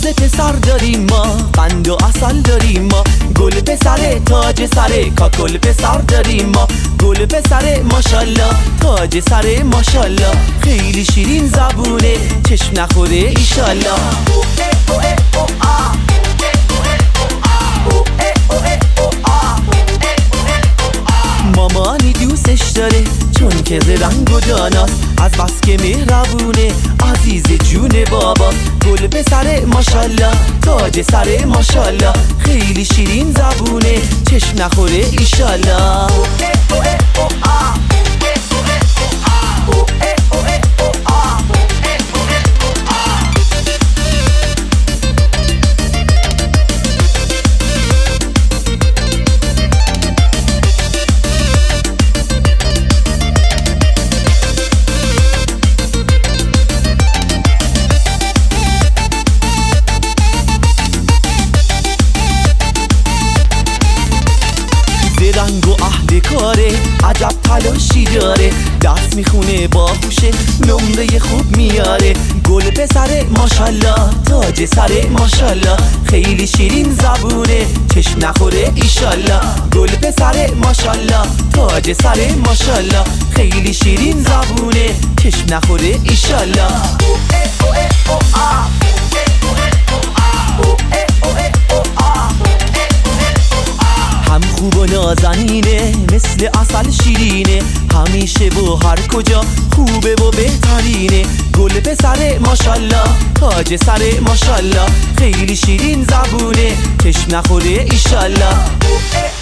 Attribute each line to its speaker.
Speaker 1: ناز پسر داریم ما، قند و عسل داریم ما. گل پسر تاج سر کاکل پسر داریم ما. گل پسر ماشالله تاج سر ماشالله. خیلی شیرین زبونه چشم نخوره ایشالله. مامانی دوستش داره چون که رنگ و داناست، از بس که مهربونه عزیز جون باباست. گل پسر ماشالله تاج سر ماشالله. خیلی شیرین زبونه چشم نخوره ایشالله. رنگ و اهل کاره عجب تلاشی داره، دست میخونه باهوشه نمره خوب میاره. گل پسر ماشالله تاج سر ماشالله. خیلی شیرین زبونه چشم نخوره ایشالله. گل پسر ماشالله تاج سر ماشالله. خیلی شیرین زبونه چشم نخوره ایشالله. هم خوب و نازنینه مثل عسل شیرینه، همیشه و هر کجا خوبه و بهترینه. گل پسر ماشالله تاج سر ماشالله. خیلی شیرین زبونه چشم نخوره ایشالله.